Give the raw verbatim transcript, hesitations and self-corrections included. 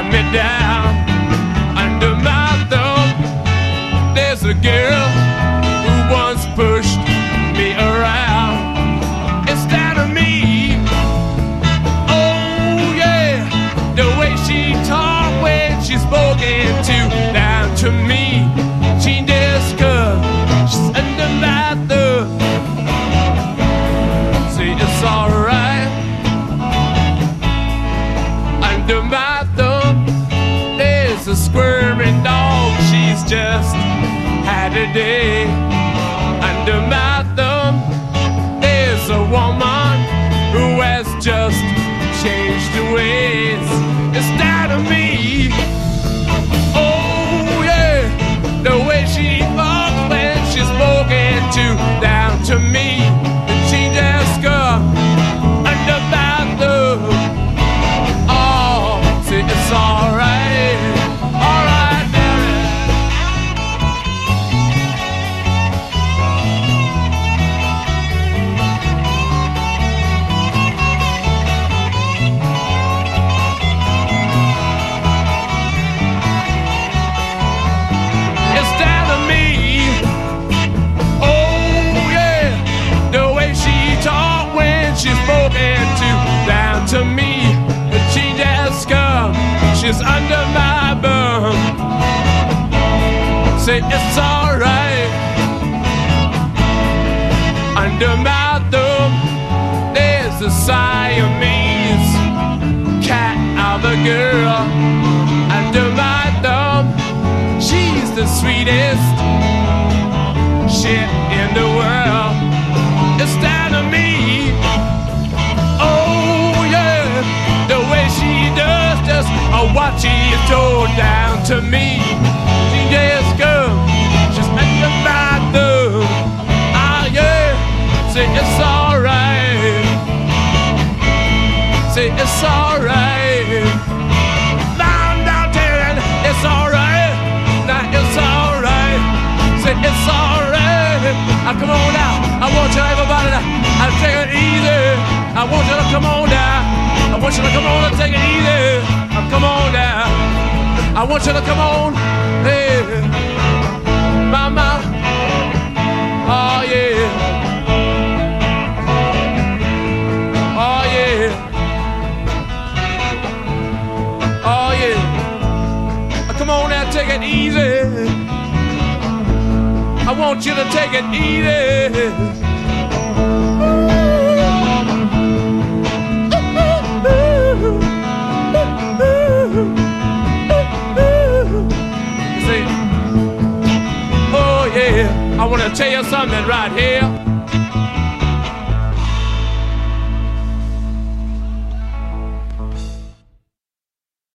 got me down. Under my thumb, there's a girl who once pushed me around. Instead of me, oh yeah, the way she talked when she spoke to down to me. She just comes, she's under my thumb. See, it's alright. Under my thumb, there's a squirming dog. She's just had a day. Under my thumb, there's a woman who has just changed her ways. Instead of me, oh yeah, the way she walks when she's spoken to down to me. And she just comes under my thumb. Oh, see, it's alright, alright, baby. Instead of me, oh yeah, the way she talked when she's spoken to down to me. But she just comes, she's under my bum. Say it's alright. Under my thumb, there's a Siamese cat of a girl. Under my thumb, she's the sweetest shit in the world. Instead of me, oh yeah, the way she does just uh, what she is told down to me. She just goes, she's under my thumb. Ah yeah, say it's alright. Say it's alright. Now I'm down telling it's alright. Now it's alright. Say it's alright. Now come on now. I want you everybody to I take it easy. I want you to come on down. I want you to come on and take it easy. Now come on down. I want you to come on. Hey, mama. Oh yeah. Oh yeah. Oh yeah. Now come on now, take it easy. I want you to take it easy. See, oh yeah, I want to tell you something right here.